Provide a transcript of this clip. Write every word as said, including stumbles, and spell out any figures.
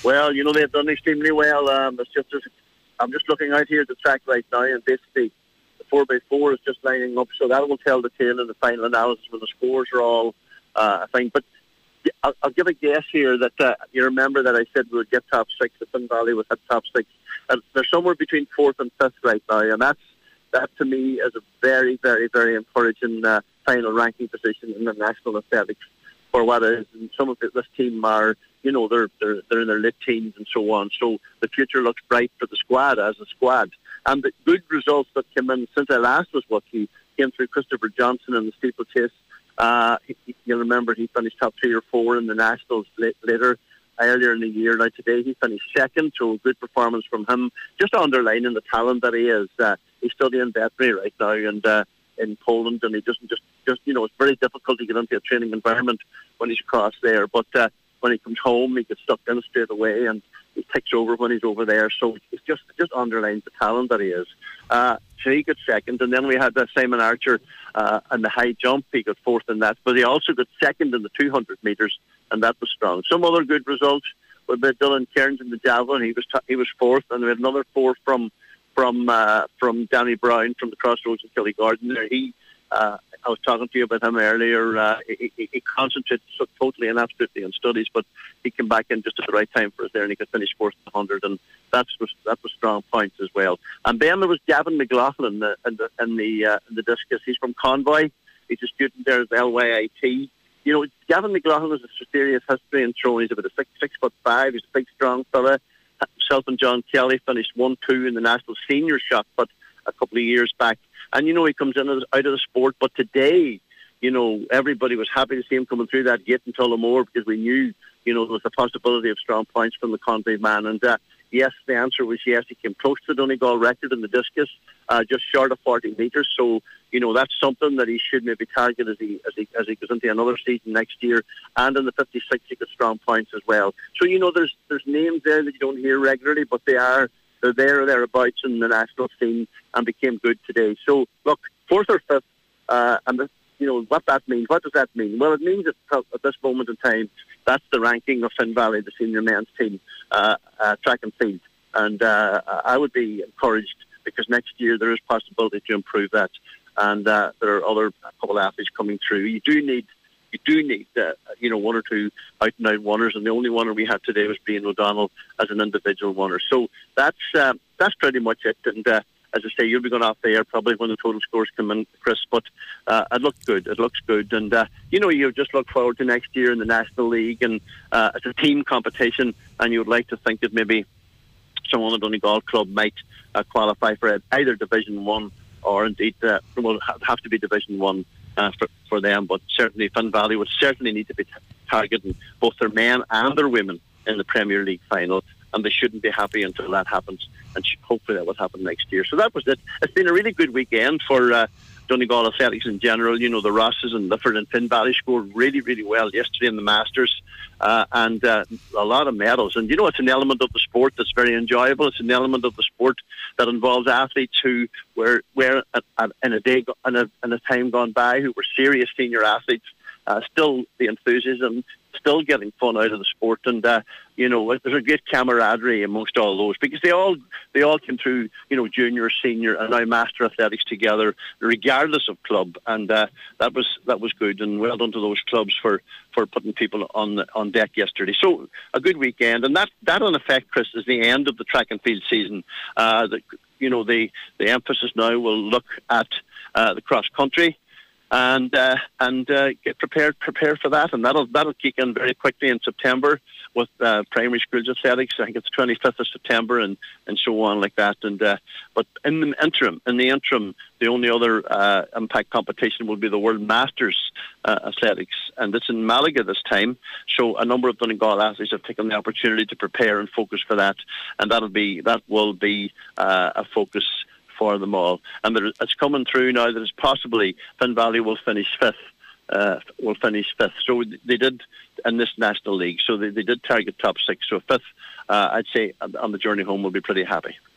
Well, you know, they've done extremely well. Um, it's just, I'm just looking out here at the track right now, and basically the four by four is just lining up, so that will tell the tale in the final analysis when the scores are all uh, a thing. But I'll, I'll give a guess here that uh, you remember that I said we would get top six. The Finn Valley would have top six. And they're somewhere between fourth and fifth right now, and that's that to me is a very, very, very encouraging uh, final ranking position in the national athletics for what is. And some of it, this team are, you know, they're they're they're in their late teens and so on. So the future looks bright for the squad as a squad. And the good results that came in since I last was with you came through Christopher Johnson in the steeplechase. Uh, you'll remember he finished top three or four in the nationals later. Earlier in the year. Now today he finished second, so a good performance from him. Just underlining the talent that he is. Uh, he's studying veterinary right now and uh, in Poland, and he doesn't just, just, you know, it's very difficult to get into a training environment when he's across there. But uh, when he comes home, he gets stuck in straight away, and he takes over when he's over there. So it's just just underlines the talent that he is. Uh, so he got second, and then we had uh, Simon Archer uh, in the high jump. He got fourth in that, but he also got second in the two hundred metres. And that was strong. Some other good results were by Dylan Cairns in the javelin. He was t- he was fourth, and we had another four from from uh, from Danny Brown from the Crossroads in Killygarden. There, he uh, I was talking to you about him earlier. Uh, he, he, he concentrated so totally and absolutely on studies, but he came back in just at the right time for us there, and he could finish fourth in the hundred, and that was that was strong points as well. And then there was Gavin McLaughlin in the in the in the, uh, in the discus. He's from Convoy. He's a student there at the L Y I T. You know, Gavin McLaughlin has a serious history in throwing. He's about a six, six foot five. He's a big, strong fella. Himself and John Kelly finished one two in the national senior shot put a couple of years back. And, you know, he comes in as, out of the sport. But today, you know, everybody was happy to see him coming through that gate in Tullamore because we knew, you know, there was a possibility of strong points from the Convoy man. And, uh, yes, the answer was yes. He came close to the Donegal record in the discus, uh, just short of forty metres. So, you know, that's something that he should maybe target as he as he as he goes into another season next year. And in the fifty-six, he got strong points as well. So, you know, there's there's names there that you don't hear regularly, but they are they're there or thereabouts in the national scene and became good today. So, look, fourth or fifth, uh, and the, you know what that means. What does that mean? Well, it means that at this moment in time, that's the ranking of Finn Valley, the senior men's team, uh, uh, track and field. And uh, I would be encouraged because next year there is possibility to improve that. And uh, there are other couple of athletes coming through. You do need, you do need, uh, you know, one or two out and out winners. And the only winner we had today was Brian O'Donnell as an individual winner. So that's uh, that's pretty much it. And uh, as I say, you'll be going off the air probably when the total scores come in, Chris. But uh, it looks good. It looks good. And uh, you know, you just look forward to next year in the National League, and uh, it's a team competition. And you would like to think that maybe someone at Donegal club might uh, qualify for either Division One. Or indeed, uh, will have to be Division One uh, for for them. But certainly, Finn Valley would certainly need to be t- targeting both their men and their women in the Premier League final, and they shouldn't be happy until that happens. And sh- hopefully, that will happen next year. So that was it. It's been a really good weekend for uh, Donegal athletics in general. You know, the Rosses and Lifford and Finn Valley scored really, really well yesterday in the Masters, uh, and uh, a lot of medals. And you know, it's an element of the sport that's very enjoyable. It's an element of the sport that involves athletes who were, were at, at, in a day, in a, in a time gone by, who were serious senior athletes. Uh, still the enthusiasm, still getting fun out of the sport, and uh, you know, there's a great camaraderie amongst all those because they all they all came through, you know, junior, senior, and now master athletics together, regardless of club, and uh, that was that was good, and well done to those clubs for, for putting people on on deck yesterday. So a good weekend, and that that in effect, Chris, is the end of the track and field season. Uh, the, you know, the the emphasis now will look at uh, the cross country. And uh, and uh, get prepared prepare for that, and that'll that'll kick in very quickly in September with uh, primary schools athletics. I think it's twenty-fifth of September, and, and so on like that. And uh, but in the interim, in the interim, the only other uh, impact competition will be the World Masters uh, athletics, and it's in Malaga this time. So a number of Donegal athletes have taken the opportunity to prepare and focus for that, and that'll be that will be uh, a focus for them all. And there, it's coming through now that it's possibly Finn Valley will finish fifth. Uh, will finish fifth. So they did in this National League. So they, they did target top six. So fifth, uh, I'd say on the journey home, will be pretty happy.